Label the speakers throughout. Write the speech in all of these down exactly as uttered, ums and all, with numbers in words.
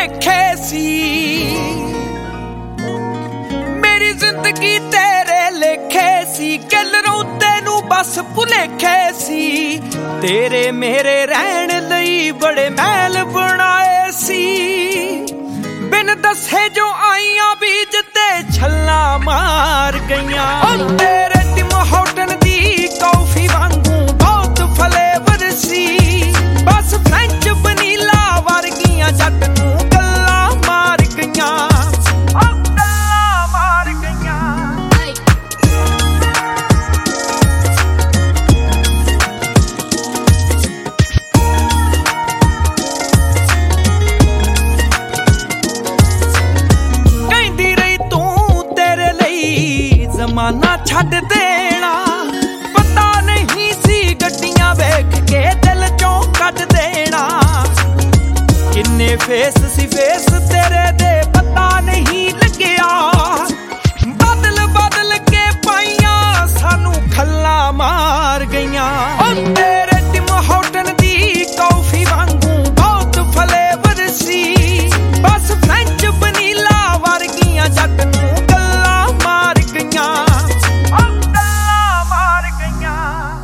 Speaker 1: ਭੁਲੇਖੇ ਸੀ। ਮੇਰੀ ਜ਼ਿੰਦਗੀ ਤੇਰੇ ਲੇਖੇ ਸੀ, ਕਿਲਰੂ ਤੈਨੂੰ ਬਸ ਭੁਲੇਖੇ ਸੀ। ਤੇਰੇ ਮੇਰੇ ਰਹਿਣ ਲਈ ਬੜੇ ਮਹਿਲ ਬਣਾਏ ਸੀ। ਬਿਨ ਦੱਸੇ ਜੋ ਆਈਆਂ ਬੀਜ ਤੇ ਛੱਲਾਂ ਮਾਰ ਗਈਆਂ। ਉਹ ਤੇਰੇ ਟਿਮ ਹੋਟਨ ਦੀ ਕੌਫੀ ਵਾਂਗੂ ਬਹੁਤ ਫਲੇਵਰ ਸੀ। ਬਸ ਫ੍ਰੈਂਚ ਵਨੀਲਾ ਵਰਗੀਆਂ ਜੱਟ ਨੂੰ ਗੱਲਾਂ ਮਾਰ ਗਈਆਂ। ਉਹ ਗੱਲਾਂ ਮਾਰ ਗਈਆਂ। ਕਹਿੰਦੀ ਰਹੀ ਤੂੰ ਤੇਰੇ ਲਈ ਜ਼ਮਾਨਾ ਛੱਡ ਦੇਣਾ। ਪਤਾ ਨਹੀਂ ਸੀ ਗੱਡੀਆਂ ਵੇਖ ਕੇ ਦਿਲ ਚੋਂ ਕੱਢ ਦੇਣਾ। ਕਿੰਨੇ ਫੇਸ ਸੀ ਫੇਸ ਤੇਰੇ ਦੇ ਪਤਾ ਨਹੀਂ ਲੱਗਿਆ। ਬਦਲ ਬਦਲ ਕੇ ਪਾਈਆਂ ਸਾਨੂੰ ਖੱਲਾਂ ਮਾਰ ਗਈਆਂ। ਉਹ ਤੇਰੇ ਟਿਮ ਹੋਟਨ ਦੀ ਕੌਫੀ ਵਾਂਗੂ ਬਹੁਤ ਫਲੇਵਰ ਸੀ। ਬਸ ਫ੍ਰੈਂਚ ਵਨੀਲਾ ਵਰਗੀਆਂ ਜੱਟ ਨੂੰ ਗੱਲਾਂ ਮਾਰ ਗਈਆਂ। ਉਹ ਗੱਲਾਂ ਮਾਰ ਗਈਆਂ।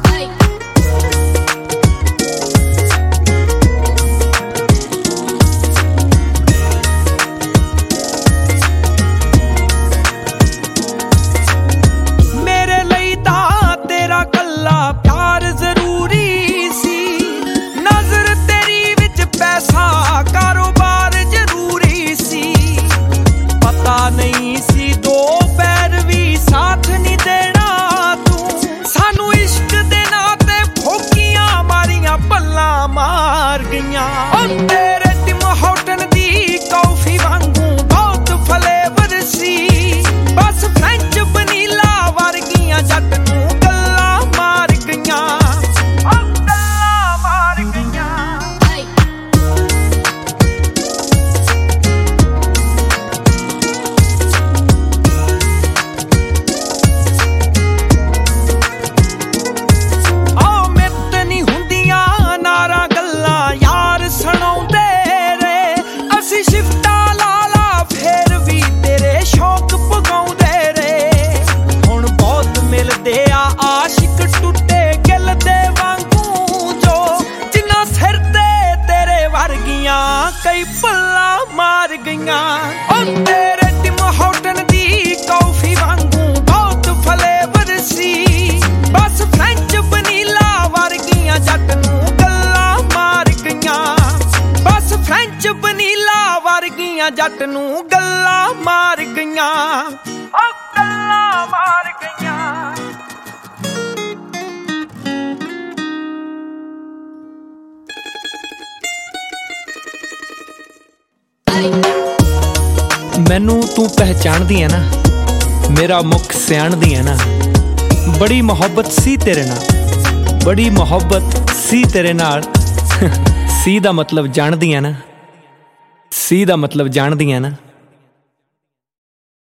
Speaker 1: ਮੇਰੇ ਲਈ ਤਾਂ ਤੇਰਾ ਕੱਲਾ ਪਿਆਰ ਜ਼ਰੂਰੀ ਸੀ। ਨਜ਼ਰ ਤੇਰੀ ਵਿੱਚ ਪੈਸਾ ਕਾਰੋਬਾਰ ਜ਼ਰੂਰੀ ਸੀ। ਪਤਾ ਨਹੀਂ ਸੀ ਦੋ ਪੈਰ ਵੀ ਸਾਥ ਨਹੀਂ ਦੇਣਾ ਤੂੰ। ਸਾਨੂੰ ਇਸ਼ਕ ਦੇ ਨਾਂ ਤੇ ਫੋਕੀਆਂ ਮਾਰੀਆਂ ਪੱਲਾਂ ਮਾਰ ਗਈਆਂ। ਉਹ ਤੇਰੇ ਟਿਮ ਹੋਟਨ ਦੀ ਕੌਫੀ ਵਾਂਗੂ ਬਹੁਤ ਫਲੇਵਰ ਸੀ। ਬਸ ਫ੍ਰੈਂਚ ਵਨੀਲਾ ਵਰਗੀਆਂ ਜੱਟ ਨੂੰ ਗੱਲਾਂ ਮਾਰ ਗਈਆਂ। ਉਹ ਗੱਲਾਂ ਮਾਰ ਗਈਆਂ। ਉਹ ਮਿੱਤ ਨਹੀਂ ਹੁੰਦੀਆਂ ਨਾਰਾਂ ਗੱਲਾਂ ਯਾਰ ਸੁਣਾਉਂਦੇ ਰੇ। ਅਸੀਂ ਸ਼ਿਫਟਾਂ ਲਾ ਲਾ ਫੇਰ ਵੀ ਤੇਰੇ ਸ਼ੌਕ ਪਗਾਉਂਦੇ ਰੇ। ਹੁਣ ਬਹੁਤ ਮਿਲਦੇ ਆ ਆਸ਼ਿਕ ਟੁੱਟੇ ਗਿਲ ਦੇ ਵਾਂਗੂ ਜੋ ਜਿਨ੍ਹਾਂ ਸਿਰ ਤੇ ਤੇਰੇ ਵਰਗੀਆਂ ਕਈ ਪੱਲਾਂ ਮਾਰ ਗਈਆਂ। ਉਹ ਤੇਰੇ ਟਿਮ ਹੋਟਨ ਦੀ ਕੌਫੀ ਵਾਂਗੂ ਬਹੁਤ ਫਲੇਵਰ ਸੀ। ਬਸ ਫ੍ਰੈਂਚ ਵਨੀਲਾ ਵਰਗੀਆਂ ਜੱਟ ਨੂੰ ਗੱਲਾਂ ਮਾਰ ਗਈਆਂ। ਬਸ ਫ੍ਰੈਂਚ ਵਨੀਲਾ ਵਰਗੀਆਂ ਜੱਟ ਨੂੰ ਗੱਲਾਂ ਮਾਰ ਗਈਆਂ। ਉਹ ਗੱਲਾਂ ਮਾਰ ਗਈਆਂ। ਮੈਨੂੰ ਤੂੰ ਪਹਿਚਾਣਦੀ ਐ ਨਾ, ਮੇਰਾ ਮੁਖ ਸਿਆਣਦੀ ਐ ਨਾ। ਬੜੀ ਮੁਹੱਬਤ ਸੀ ਤੇਰੇ ਨਾਲ, ਬੜੀ ਮੁਹੱਬਤ ਸੀ ਤੇਰੇ ਨਾਲ। ਸੀ ਦਾ ਮਤਲਬ ਜਾਣਦੀ ਐ ਨਾ, ਸੀ ਦਾ ਮਤਲਬ ਜਾਣਦੀ ਐ ਨਾ।